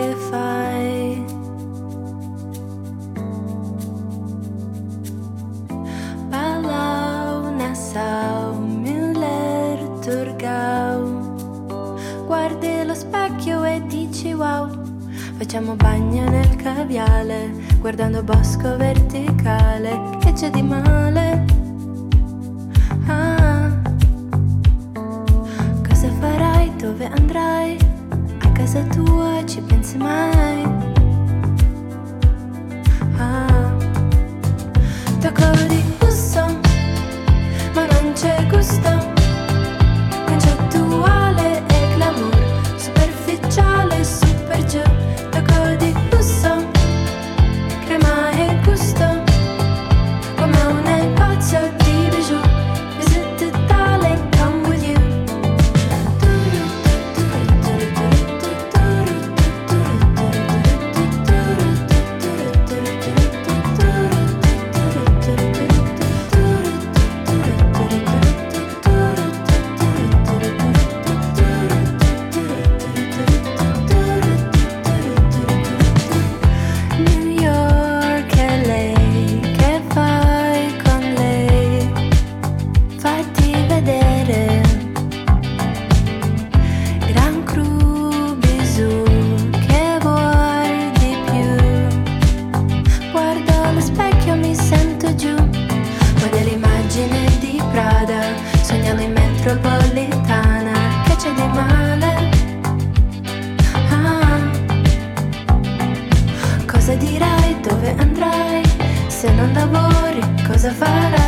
che fai? Palau, Nassau, Müller, Thurgau. Guardi lo specchio e dici wow. Facciamo bagno nel caviale, guardando bosco verticale. Che c'è di male? Cosa farai? Dove andrai? A casa tua ci pensi mai? Tocco di busso, ma non c'è gusto. Concettuale e glamour, superficiale, super giù. Tocco di busso, crema e gusto, come un negozio di bijou. Visit Italy, come with you. New York e lei, che fai con lei? Fatti vedere. Gran Cru, Bisù, che vuoi di più? Guardo allo specchio, mi sento giù. Model'immagine di Prada, sognando in metropolitana. Che c'è di male? Cosa dirai? Dove andrai? Se non lavori, cosa farai?